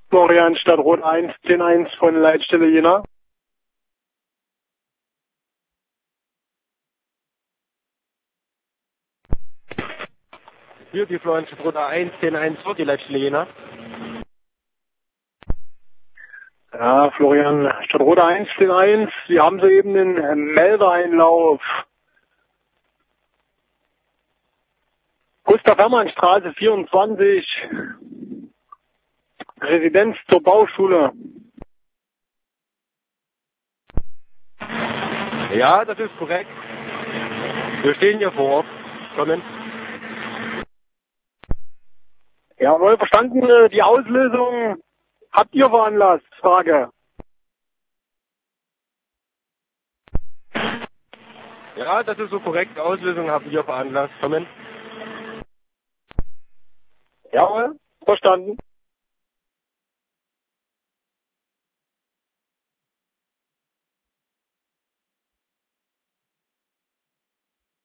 Florian, Stadtrot 1, 10-1 von Leitstelle Jena. Hier die Florian, Stadtrot 1, 10-1 für die Leitstelle Jena. Ja, Florian, Stadtrot 1, 10-1. Sie haben soeben den Meldeeinlauf. Gustav-Hermann-Straße 24. Residenz zur Bauschule. Ja, das ist korrekt. Wir stehen hier vor Ort. Kommen. Jawohl, verstanden. Die Auslösung habt ihr veranlasst? Frage. Ja, das ist so korrekt. Auslösung haben wir veranlasst. Kommen. Jawohl, verstanden.